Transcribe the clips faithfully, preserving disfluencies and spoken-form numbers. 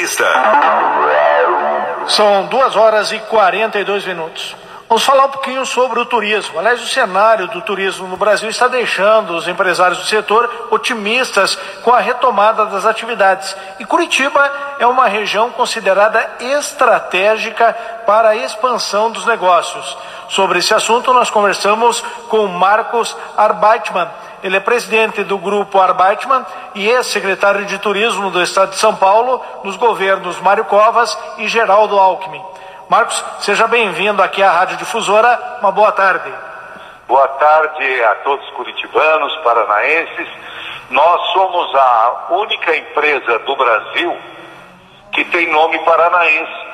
Entrevista. São duas horas e quarenta e dois minutos. Vamos falar um pouquinho sobre o turismo. Aliás, o cenário do turismo no Brasil está deixando os empresários do setor otimistas com a retomada das atividades. E Curitiba é uma região considerada estratégica para a expansão dos negócios. Sobre esse assunto, nós conversamos com Marcos Arbeitmann. Ele é presidente do Grupo Arbeitmann e ex-secretário de Turismo do Estado de São Paulo nos governos Mário Covas e Geraldo Alckmin. Marcos, seja bem-vindo aqui à Rádio Difusora. Uma boa tarde. Boa tarde a todos curitibanos, paranaenses. Nós somos a única empresa do Brasil que tem nome paranaense.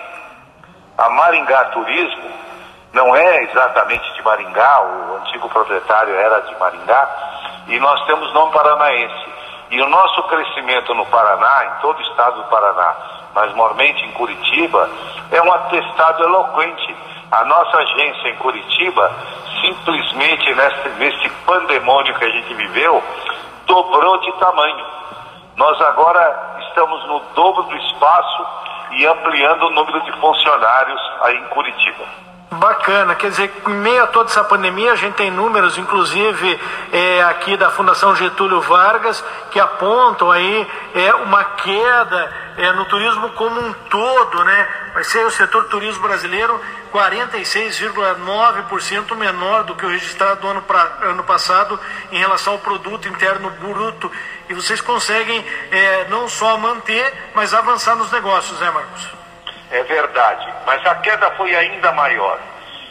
A Maringá Turismo não é exatamente de Maringá, o antigo proprietário era de Maringá, e nós temos nome paranaense. E o nosso crescimento no Paraná, em todo o estado do Paraná, mas maiormente em Curitiba, é um atestado eloquente. A nossa agência em Curitiba, simplesmente neste, neste pandemônio que a gente viveu, dobrou de tamanho. Nós agora estamos no dobro do espaço e ampliando o número de funcionários aí em Curitiba. Bacana, quer dizer, em meio a toda essa pandemia, a gente tem números, inclusive é, aqui da Fundação Getúlio Vargas, que apontam aí é, uma queda é, no turismo como um todo, né? Vai ser o setor turismo brasileiro quarenta e seis vírgula nove por cento menor do que o registrado do ano, pra, ano passado em relação ao produto interno bruto. E vocês conseguem é, não só manter, mas avançar nos negócios, né, Marcos? É verdade, mas a queda foi ainda maior.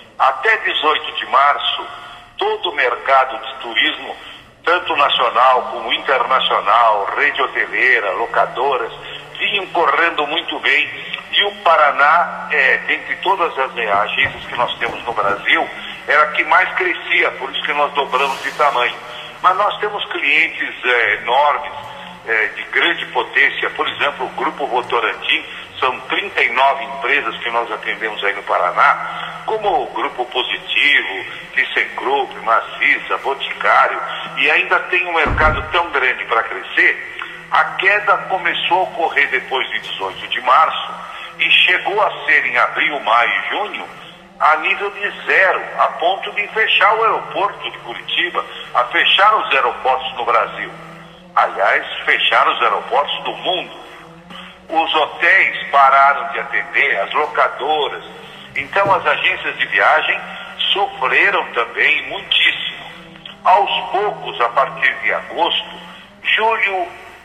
Até dezoito de março, todo o mercado de turismo, tanto nacional como internacional, rede hoteleira, locadoras, vinham correndo muito bem. E o Paraná, é, dentre todas as agências que nós temos no Brasil, era a que mais crescia, por isso que nós dobramos de tamanho. Mas nós temos clientes é, enormes, é, de grande potência, por exemplo, o Grupo Votorantim. São trinta e nove empresas que nós atendemos aí no Paraná, como o Grupo Positivo, ThyssenKrupp, Maciça, Boticário, e ainda tem um mercado tão grande para crescer. A queda começou a ocorrer depois de dezoito de março e chegou a ser em abril, maio e junho a nível de zero, a ponto de fechar o aeroporto de Curitiba, a fechar os aeroportos no Brasil. Aliás, fechar os aeroportos do mundo. Os hotéis pararam de atender, as locadoras. Então as agências de viagem sofreram também muitíssimo. Aos poucos, a partir de agosto, julho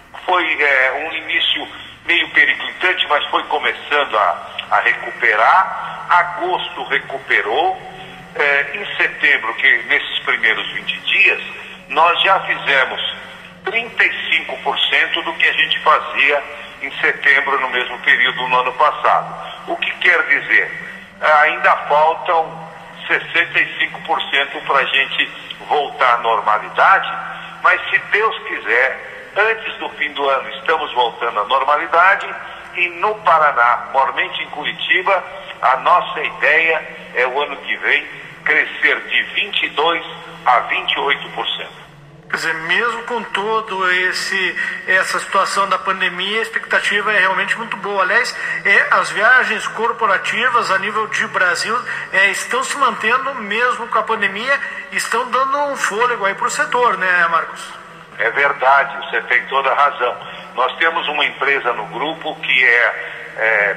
foi é, um início meio periclitante, mas foi começando a, a recuperar. Agosto recuperou. É, em setembro, que nesses primeiros vinte dias, nós já fizemos trinta e cinco por cento do que a gente fazia em setembro, no mesmo período no ano passado. O que quer dizer? Ainda faltam sessenta e cinco por cento para a gente voltar à normalidade, mas se Deus quiser, antes do fim do ano estamos voltando à normalidade e no Paraná, maiormente em Curitiba, a nossa ideia é o ano que vem crescer de vinte e dois por cento a vinte e oito por cento. Quer dizer, mesmo com todo esse essa situação da pandemia, a expectativa é realmente muito boa. Aliás, é, as viagens corporativas a nível de Brasil é, estão se mantendo mesmo com a pandemia, estão dando um fôlego aí para o setor, né, Marcos? É verdade, você tem toda a razão. Nós temos uma empresa no grupo que é, é,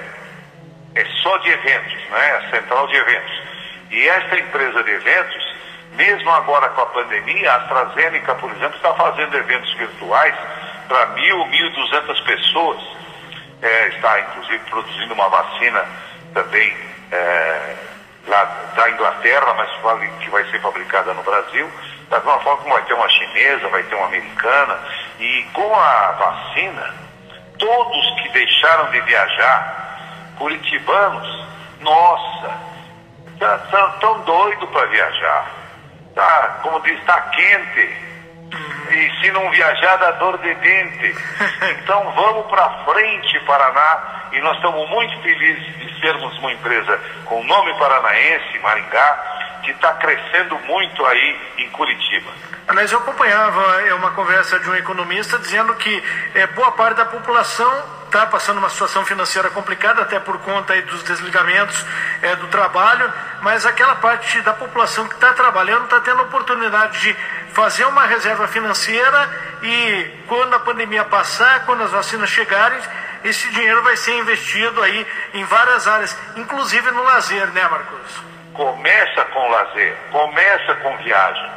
é só de eventos, né? A central de eventos. E esta empresa de eventos, mesmo agora com a pandemia, a AstraZeneca, por exemplo, está fazendo eventos virtuais para mil, mil e duzentas pessoas. É, está, inclusive, produzindo uma vacina também é, lá da Inglaterra, mas que vai ser fabricada no Brasil. Da mesma forma como vai ter uma chinesa, vai ter uma americana. E com a vacina, todos que deixaram de viajar, curitibanos, nossa, estão tão doidos para viajar. Tá, como diz, está quente. E se não viajar, dá dor de dente. Então vamos para frente, Paraná. E nós estamos muito felizes de sermos uma empresa com nome paranaense, Maringá, que está crescendo muito aí em Curitiba. Aliás, eu acompanhava uma conversa de um economista dizendo que é, boa parte da população está passando uma situação financeira complicada, até por conta aí dos desligamentos é, do trabalho, mas aquela parte da população que está trabalhando está tendo a oportunidade de fazer uma reserva financeira e quando a pandemia passar, quando as vacinas chegarem, esse dinheiro vai ser investido aí em várias áreas, inclusive no lazer, né, Marcos? Começa com lazer, começa com viagem.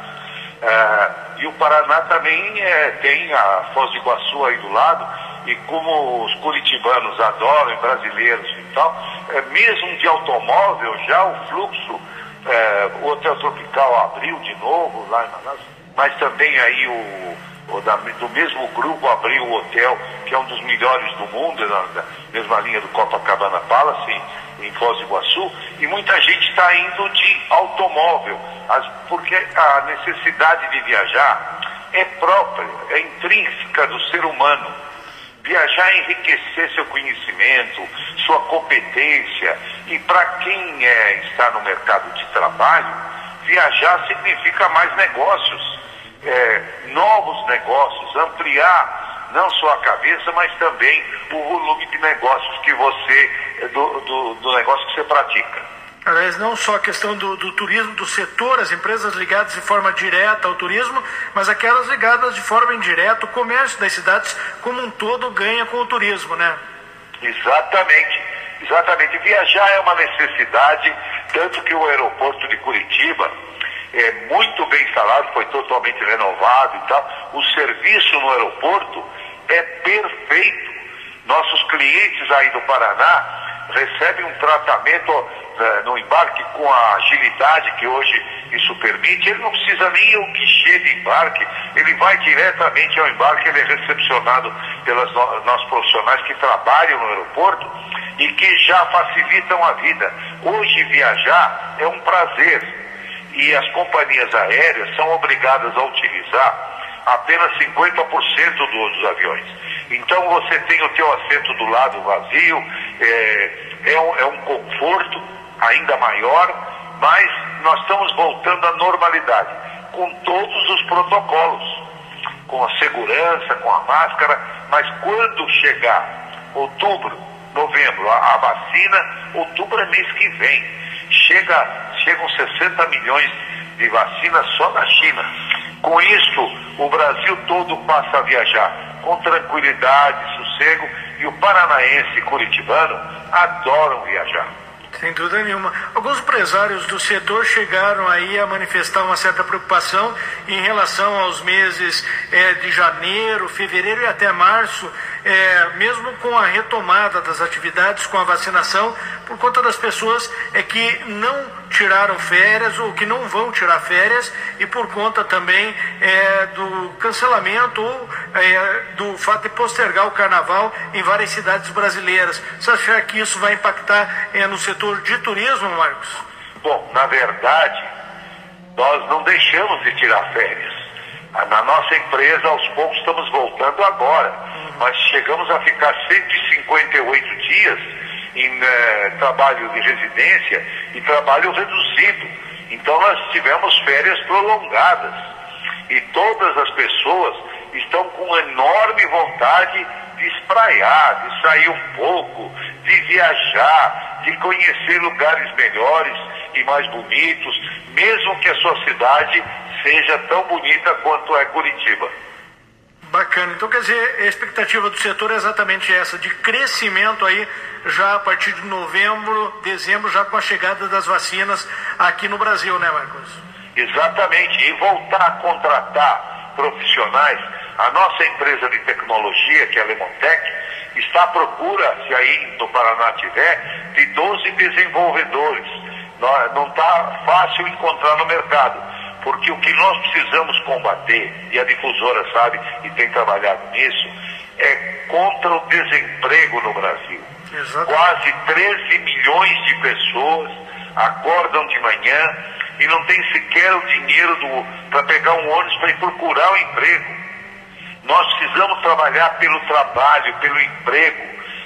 É, e o Paraná também é, tem a Foz do Iguaçu aí do lado, e como os curitibanos adoram, brasileiros e tal, é, mesmo de automóvel, já o fluxo, é, o Hotel Tropical abriu de novo lá em Manaus, mas também aí o, o da, do mesmo grupo abriu o hotel, que é um dos melhores do mundo, na, na mesma linha do Copacabana Palace, em, em Foz do Iguaçu, e muita gente está indo de automóvel, as, porque a necessidade de viajar é própria, é intrínseca do ser humano. Viajar é enriquecer seu conhecimento, sua competência, e para quem é, está no mercado de trabalho, viajar significa mais negócios, é, novos negócios, ampliar não só a cabeça, mas também o volume de negócios que você, do, do, do negócio que você pratica. Aliás, não só a questão do, do turismo, do setor, as empresas ligadas de forma direta ao turismo, mas aquelas ligadas de forma indireta, o comércio das cidades como um todo ganha com o turismo, né? Exatamente, exatamente. Viajar é uma necessidade, tanto que o aeroporto de Curitiba é muito bem instalado, foi totalmente renovado e tal. O serviço no aeroporto é perfeito. Nossos clientes aí do Paraná recebem um tratamento no embarque com a agilidade que hoje isso permite. Ele não precisa nem ir ao guichê de embarque, ele vai diretamente ao embarque, ele é recepcionado pelos no, nossos profissionais que trabalham no aeroporto e que já facilitam a vida. Hoje viajar é um prazer e as companhias aéreas são obrigadas a utilizar apenas cinquenta por cento do, dos aviões. Então você tem o teu assento do lado vazio, é, é, um, é um conforto ainda maior, mas nós estamos voltando à normalidade, com todos os protocolos, com a segurança, com a máscara, mas quando chegar outubro, novembro, a, a vacina, outubro é mês que vem, chega, chegam sessenta milhões de vacinas só na China. Com isso, o Brasil todo passa a viajar com tranquilidade, sossego, e o paranaense curitibano adoram viajar. Sem dúvida nenhuma. Alguns empresários do setor chegaram aí a manifestar uma certa preocupação em relação aos meses é, de janeiro, fevereiro e até março, é, mesmo com a retomada das atividades, com a vacinação, por conta das pessoas é, que não tiraram férias ou que não vão tirar férias e por conta também é, do cancelamento ou é, do fato de postergar o carnaval em várias cidades brasileiras. Você acha que isso vai impactar é, no setor de turismo, Marcos? Bom, na verdade, nós não deixamos de tirar férias. Na nossa empresa, aos poucos, estamos voltando agora, uhum. mas chegamos a ficar cento e cinquenta e oito dias em eh, trabalho de residência e trabalho reduzido. Então nós tivemos férias prolongadas e todas as pessoas estão com enorme vontade de espraiar, de sair um pouco, de viajar, de conhecer lugares melhores e mais bonitos, mesmo que a sua cidade seja tão bonita quanto é Curitiba. Bacana. Então, quer dizer, a expectativa do setor é exatamente essa, de crescimento aí já a partir de novembro, dezembro, já com a chegada das vacinas aqui no Brasil, né, Marcos? Exatamente. E voltar a contratar profissionais. A nossa empresa de tecnologia, que é a Lemontec, está à procura, se aí no Paraná tiver, de doze desenvolvedores. Não está fácil encontrar no mercado, porque o que nós precisamos combater, e a difusora sabe e tem trabalhado nisso, é contra o desemprego no Brasil. Exato. Quase treze milhões de pessoas acordam de manhã e não tem sequer o dinheiro para pegar um ônibus para ir procurar um emprego. Nós precisamos trabalhar pelo trabalho, pelo emprego.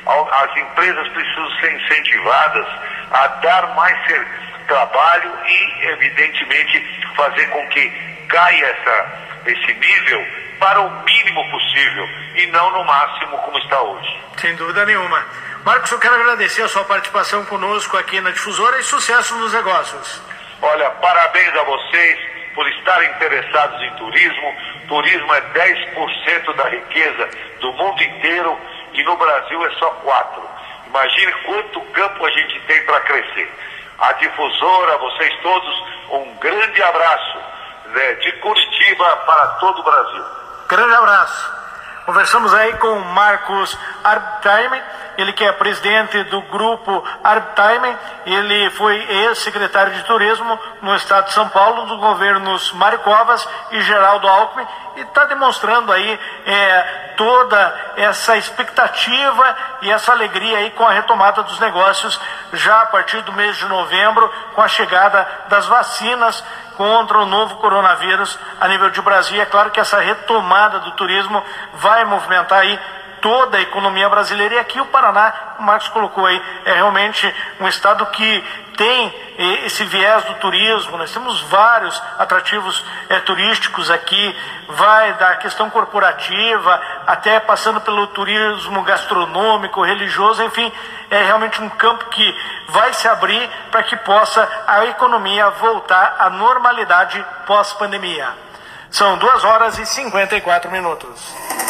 As empresas precisam ser incentivadas a dar mais trabalho e, evidentemente, fazer com que caia essa, esse nível para o mínimo possível. e não no máximo como está hoje. Sem dúvida nenhuma. Marcos, eu quero agradecer a sua participação conosco aqui na Difusora e sucesso nos negócios. Olha, parabéns a vocês por estarem interessados em turismo. Turismo é dez por cento da riqueza do mundo inteiro e no Brasil é só quatro por cento. Imagine quanto campo a gente tem para crescer. A Difusora, vocês todos, um grande abraço, né, de Curitiba para todo o Brasil. Grande abraço. Conversamos aí com o Marcos Arbitime, ele que é presidente do grupo Arbitime, ele foi ex-secretário de Turismo no estado de São Paulo, dos governos Mário Covas e Geraldo Alckmin, e está demonstrando aí é, toda essa expectativa e essa alegria aí com a retomada dos negócios já a partir do mês de novembro, com a chegada das vacinas contra o novo coronavírus a nível de Brasil. É claro que essa retomada do turismo vai movimentar aí toda a economia brasileira, e aqui o Paraná, o Marcos colocou aí, é realmente um estado que tem esse viés do turismo. Nós temos vários atrativos é, turísticos aqui, vai da questão corporativa, até passando pelo turismo gastronômico, religioso, enfim, é realmente um campo que vai se abrir para que possa a economia voltar à normalidade pós-pandemia. São duas horas e cinquenta e quatro minutos.